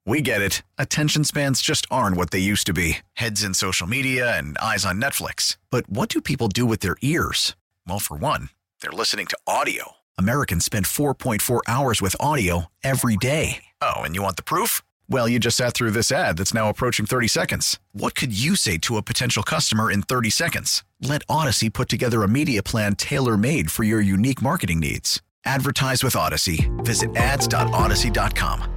We get it. Attention spans just aren't what they used to be. Heads in social media and eyes on Netflix. But what do people do with their ears? Well, for one, they're listening to audio. Americans spend 4.4 hours with audio every day. Oh, and you want the proof? Well, you just sat through this ad that's now approaching 30 seconds. What could you say to a potential customer in 30 seconds? Let Odyssey put together a media plan tailor-made for your unique marketing needs. Advertise with Odyssey. Visit ads.odyssey.com.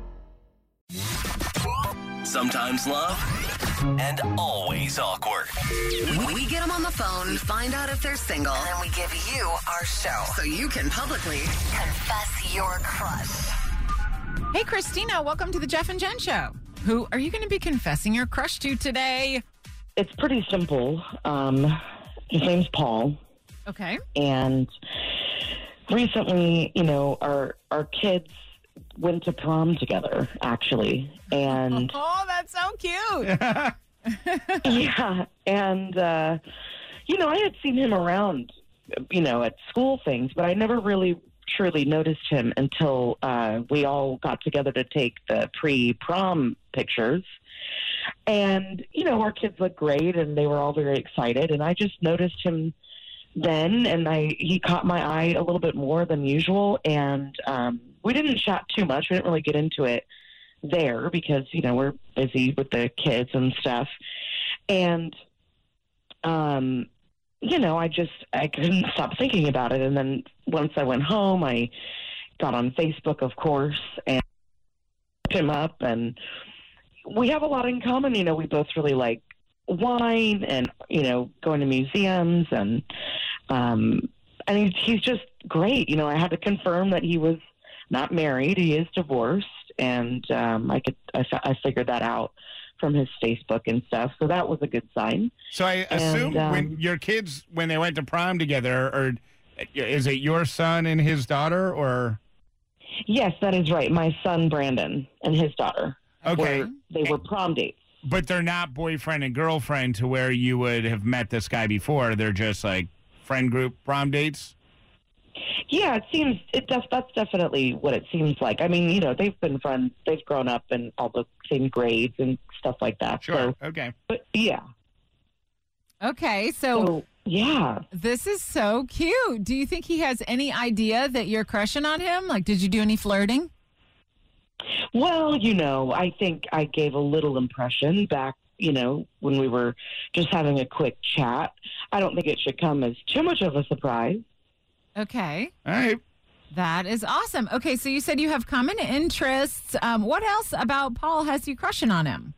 Sometimes love and always awkward. We get them on the phone, find out if they're single, and then we give you our show so you can publicly confess your crush. Hey, Christina, welcome to the Jeff and Jen Show. Who are you going to be confessing your crush to today? It's pretty simple. His name's Paul. Okay. And recently, our kids went to prom together, actually. And oh, that's so cute. yeah. And, I had seen him around, at school things, but I never really truly noticed him until we all got together to take the pre-prom pictures. And, our kids looked great and they were all very excited. And I just noticed him then, and he caught my eye a little bit more than usual. And we didn't chat too much. We didn't really get into it there because, we're busy with the kids and stuff. And, I couldn't stop thinking about it. And then once I went home, I got on Facebook, of course, and looked him up. And we have a lot in common. We both really like wine and, going to museums. And he's just great. I had to confirm that he was not married. He is divorced. And I figured that out from his Facebook and stuff. So that was a good sign. So I assume when your kids, when they went to prom together, or is it your son and his daughter, or? Yes, that is right. My son, Brandon, and his daughter. Okay. They were prom dates. But they're not boyfriend and girlfriend to where you would have met this guy before. They're just like friend group prom dates? Yeah, that's definitely what it seems like. I mean, they've been friends. They've grown up in all the same grades and stuff like that. Sure. So, okay. But yeah. Okay, so yeah. This is so cute. Do you think he has any idea that you're crushing on him? Like, did you do any flirting? Well, I think I gave a little impression back, when we were just having a quick chat. I don't think it should come as too much of a surprise. Okay. All right. That is awesome. Okay, so you said you have common interests. What else about Paul has you crushing on him?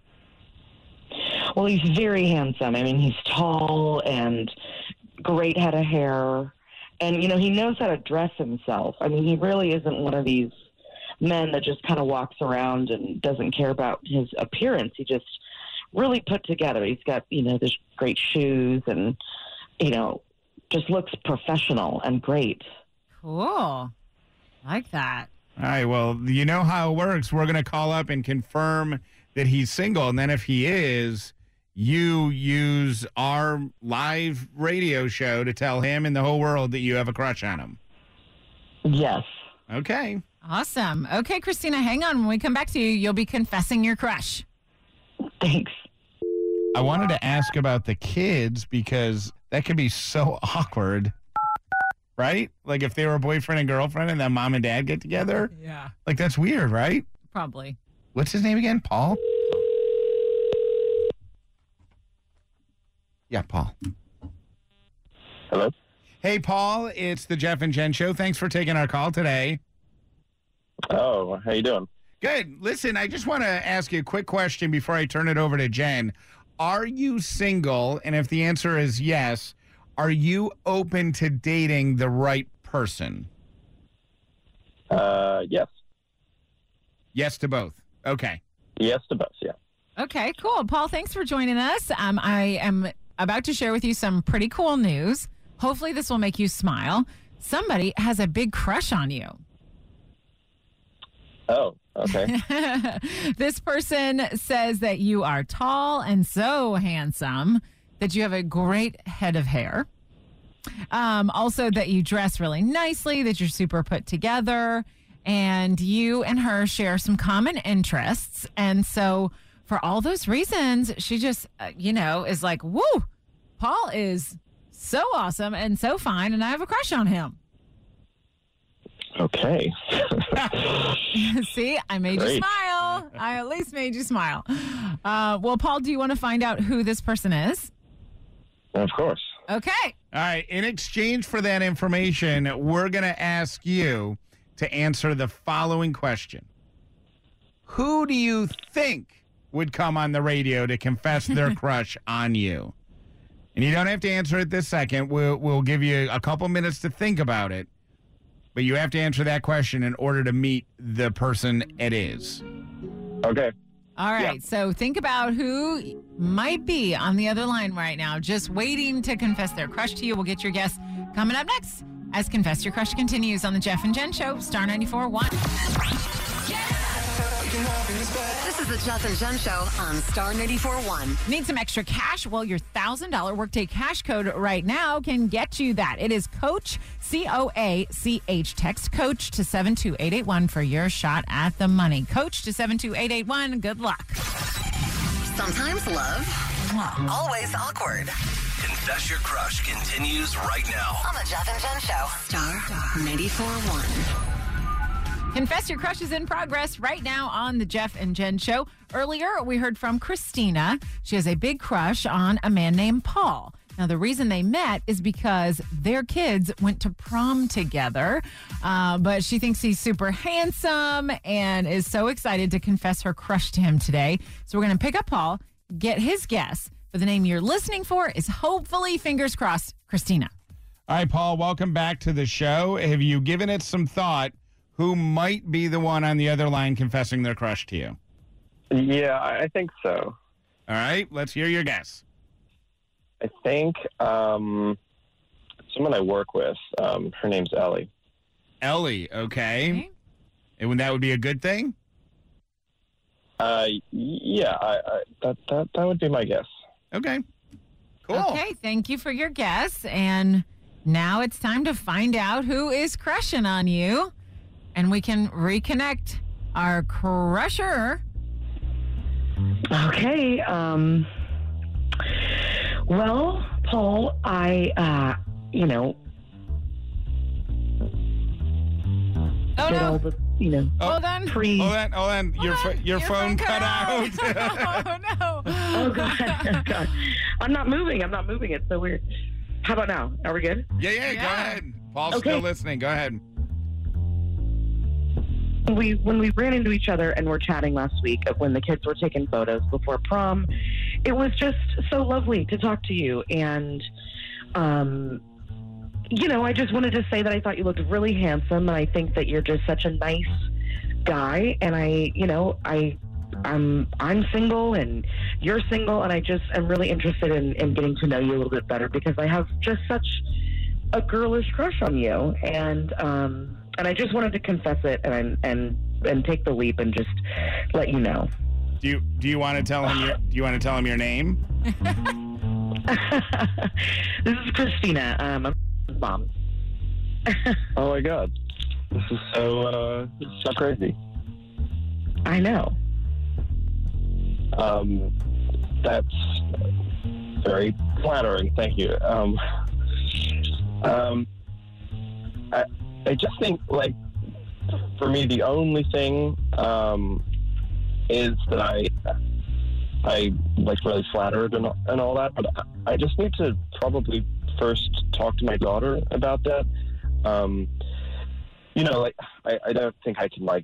Well, he's very handsome. I mean, he's tall and great head of hair. And, he knows how to dress himself. I mean, he really isn't one of these men that just kind of walks around and doesn't care about his appearance. He just really put together. He's got, this great shoes and, just looks professional and great. Cool. Like that. All right. Well, you know how it works. We're going to call up and confirm that he's single. And then if he is, you use our live radio show to tell him and the whole world that you have a crush on him. Yes. Okay. Awesome. Okay, Christina, hang on. When we come back to you, you'll be confessing your crush. Thanks. I wanted to ask about the kids because that could be so awkward, right? Like if they were boyfriend and girlfriend and then mom and dad get together. Yeah. Like that's weird, right? Probably. What's his name again? Paul? Yeah, Paul. Hello? Hey, Paul, it's the Jeff and Jen Show. Thanks for taking our call today. Oh, how you doing? Good. Listen, I just want to ask you a quick question before I turn it over to Jen. Are you single? And if the answer is yes, are you open to dating the right person? Yes. Yes to both. Okay. Yes to both, yeah. Okay, cool. Paul, thanks for joining us. I am about to share with you some pretty cool news. Hopefully this will make you smile. Somebody has a big crush on you. Oh, okay. This person says that you are tall and so handsome, that you have a great head of hair. Also that you dress really nicely, that you're super put together, and you and her share some common interests. And so for all those reasons, she just, is like, woo, Paul is so awesome and so fine, and I have a crush on him. Okay. See, I made you Great. smile. I at least made you smile. Well, Paul, do you want to find out who this person is? Of course. Okay. All right. In exchange for that information, we're going to ask you to answer the following question. Who do you think would come on the radio to confess their crush on you? And you don't have to answer it this second. We'll give you a couple minutes to think about it. But you have to answer that question in order to meet the person it is. Okay. All right. So think about who might be on the other line right now, just waiting to confess their crush to you. We'll get your guess coming up next as Confess Your Crush continues on the Jeff and Jen Show, Star 94.1. This is the Jeff and Jen Show on Star 94.1. Need some extra cash? Well, your $1,000 Workday cash code right now can get you that. It is COACH, COACH. Text COACH to 72881 for your shot at the money. COACH to 72881. Good luck. Sometimes love, always awkward. Confess Your Crush continues right now. On the Jeff and Jen Show, Star 94.1. Confess Your Crush is in progress right now on the Jeff and Jen Show. Earlier, we heard from Christina. She has a big crush on a man named Paul. Now, the reason they met is because their kids went to prom together, but she thinks he's super handsome and is so excited to confess her crush to him today. So we're going to pick up Paul, get his guess, but the name you're listening for is hopefully, fingers crossed, Christina. All right, Paul, welcome back to the show. Have you given it some thought? Who might be the one on the other line confessing their crush to you? Yeah, I think so. All right, let's hear your guess. I think someone I work with, her name's Ellie. Ellie, okay. And that would be a good thing? Yeah, that would be my guess. Okay. Cool. Okay, thank you for your guess. And now it's time to find out who is crushing on you. And we can reconnect our crusher. Okay. Well, Paul, I, Oh, did all no. the, Hold on. Hold on. Your phone cut out. Oh, no. Oh, God. Oh, God. I'm not moving. It's so weird. How about now? Are we good? Yeah, go ahead. Paul's Okay. still listening. Go ahead. When we ran into each other and were chatting last week when the kids were taking photos before prom, it was just so lovely to talk to you. And, I just wanted to say that I thought you looked really handsome, and I think that you're just such a nice guy. And I'm single and you're single, and I just am really interested in getting to know you a little bit better because I have just such a girlish crush on you. And I just wanted to confess it and take the leap and just let you know. Do you want to tell him your name? This is Christina. I'm mom. Oh my God, this is so crazy. I know. That's very flattering. Thank you. I just think, for me, the only thing is that I really flattered and all that, but I just need to probably first talk to my daughter about that. I don't think I can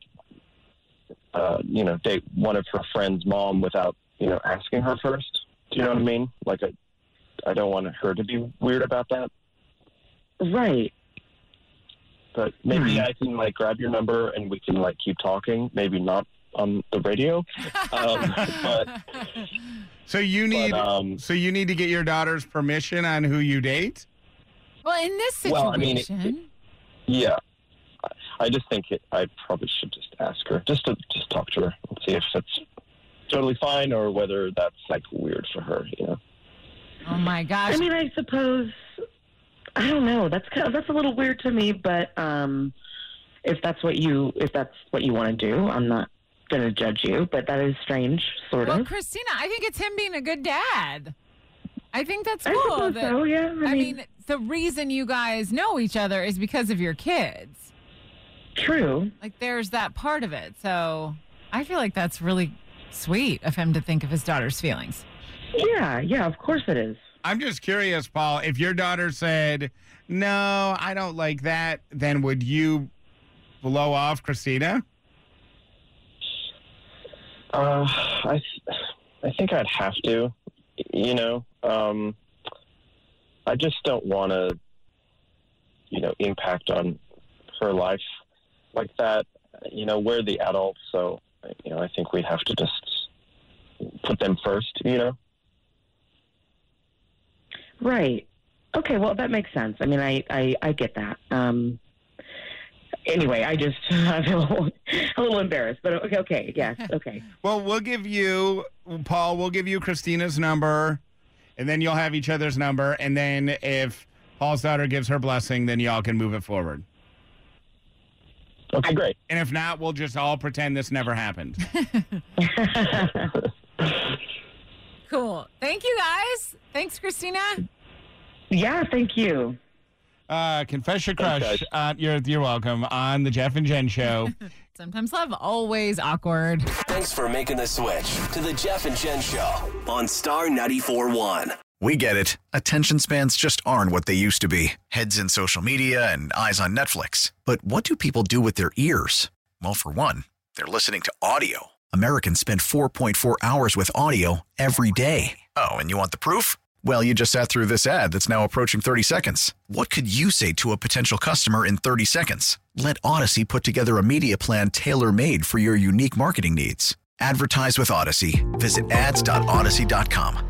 date one of her friends' mom without asking her first. Do you know what I mean? I don't want her to be weird about that. Right. But maybe I can grab your number and we can keep talking. Maybe not on the radio. So you need to get your daughter's permission on who you date? Well, in this situation. Yeah. I just think I probably should just ask her, just talk to her and see if it's totally fine or whether that's weird for her. Oh my gosh. I mean, I suppose. I don't know. That's a little weird to me, but if that's what you want to do, I'm not going to judge you, but that is strange, sort Well, of. Christina, I think it's him being a good dad. I think that's I cool. suppose so, yeah. I mean, the reason you guys know each other is because of your kids. True. Like, there's that part of it. So I feel like that's really sweet of him to think of his daughter's feelings. Yeah, of course it is. I'm just curious, Paul, if your daughter said, no, I don't like that, then would you blow off Christina? I think I'd have to, you know. I just don't want to, you know, impact on her life like that. You know, we're the adults, so, you know, I think we'd have to just put them first, you know. Right. Okay, well, that makes sense. I mean, I get that. Anyway, I feel a little embarrassed, but okay, yes, okay. Well, we'll give you, Paul, we'll give you Christina's number, and then you'll have each other's number, and then if Paul's daughter gives her blessing, then y'all can move it forward. Okay, great. And if not, we'll just all pretend this never happened. Cool. Thank you, guys. Thanks, Christina. Yeah, thank you. Confess your crush. Thanks, You're welcome. On the Jeff and Jen Show. Sometimes love, always awkward. Thanks for making the switch to the Jeff and Jen Show on Star 94.1. We get it. Attention spans just aren't what they used to be. Heads in social media and eyes on Netflix. But what do people do with their ears? Well, for one, they're listening to audio. Americans spend 4.4 hours with audio every day. Oh, and you want the proof? Well, you just sat through this ad that's now approaching 30 seconds. What could you say to a potential customer in 30 seconds? Let Odyssey put together a media plan tailor-made for your unique marketing needs. Advertise with Odyssey. Visit ads.odyssey.com.